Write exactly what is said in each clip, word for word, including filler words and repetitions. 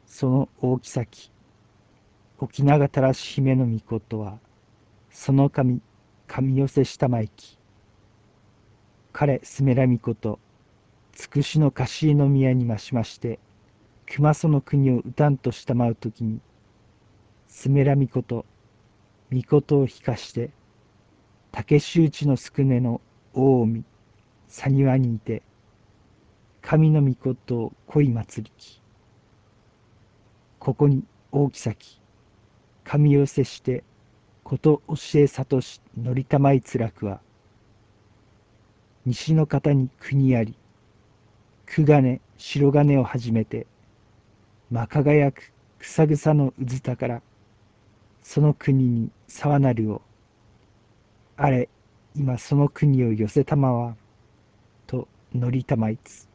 その大妃、沖永たらし姫の御事は、その神、神寄せしたまいき、彼すめらみこと、つくしのかしいの宮にましまして、熊その国を歌んとしたまうときに、すめらみこと、みことをひかして、竹周知のすくねの大海、さにわにいて、神の御事を恋祭りき。ここに大きさき、神寄せして、こと教えさとしのりたまいつらくは、西の方に国あり、九金、白金をはじめて、ま輝く草草のうずたから、その国に沢なるを、あれ、今その国を寄せたまわ、とのりたまいつ。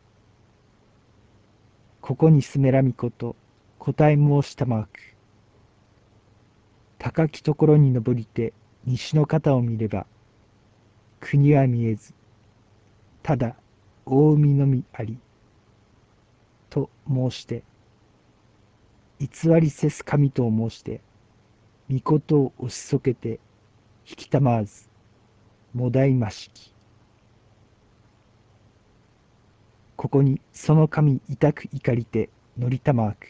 ここにすめらみこと、答え申したまわく。高きところに登りて、西の方を見れば、国は見えず、ただ大海のみあり、と申して、偽りせす神と申して、御事を押しそけて、引きたまわず、もだいましき。ここにその神痛く怒りてのりたまわく。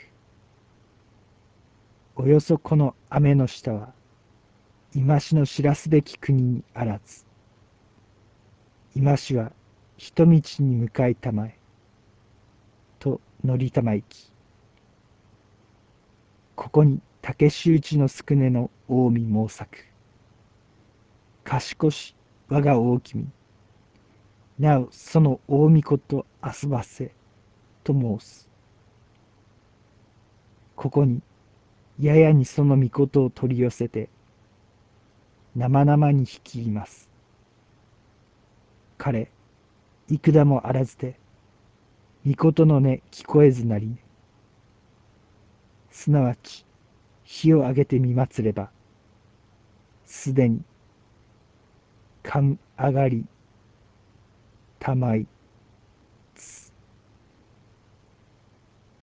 およそこの雨の下は、今しの知らすべき国にあらず。今しは人道に向かいたまえ。とのりたまいき。ここに竹周知のすくねの大見猛作。賢し我が大君。なおその大御事遊ばせ。と申す。ここにややにその御事を取り寄せて、生々に率います。彼、幾多もあらずて、御事の音聞こえずなりね。すなわち、火をあげてみまつれば、すでに、勘上がり、たまい、